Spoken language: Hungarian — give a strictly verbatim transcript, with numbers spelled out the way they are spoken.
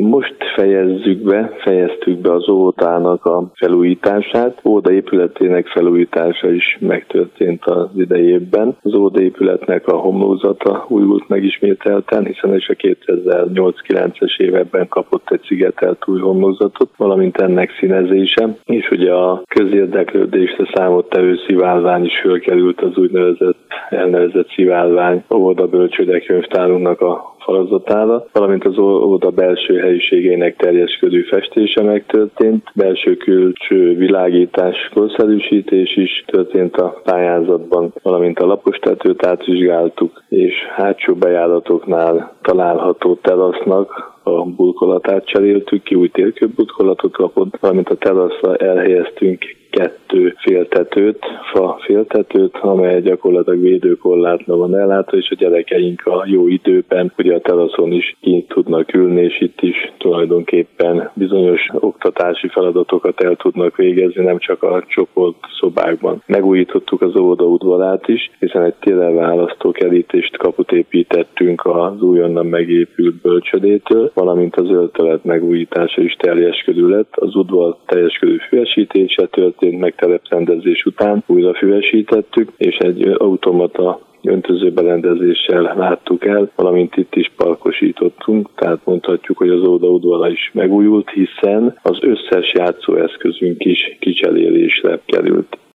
Most fejezzük be, fejeztük be az óvodának a felújítását. Óvoda épületének felújítása is megtörtént az idei évben. Az óvoda épületnek a homlózata újult meg ismételten, hiszen is a kétezer-nyolc-kilences években kapott egy szigetelt új homlózatot, valamint ennek színezése, és ugye a közérdeklődésre számottevő szivárvány is fölkerült az úgynevezett elnevezett szivárvány óvoda bölcsődekönyvtárunknak a falazatára, valamint az óvoda belső helyiségének teljesködő festése megtörtént, belső-külső világítás, korszerűsítés is történt a pályázatban, valamint a lapos tetőt átvizsgáltuk, és hátsó bejáratoknál található terasznak a burkolatát cseréltük ki, új térkőburkolatot kapott, valamint a teraszra elhelyeztünk kettő féltetőt, fa féltetőt, amely gyakorlatilag védőkorlátlan van ellátva, és a gyerekeink a jó időben ugye a teraszon is ki tudnak ülni, és itt is tulajdonképpen bizonyos oktatási feladatokat el tudnak végezni, nem csak a csoport szobákban. Megújítottuk az óvoda udvarát is, hiszen egy térelválasztó kerítést kaput építettünk az újonnan megépült bölcsödétől, valamint az öltölet megújítása is teljesködő lett. Az udvar teljesködő füvesítése történt meg tereprendezés után, újra füvesítettük, és egy automata öntözőberendezéssel láttuk el, valamint itt is parkosítottunk, tehát mondhatjuk, hogy az óvoda udvara is megújult, hiszen az összes játszóeszközünk is kicserélésre került.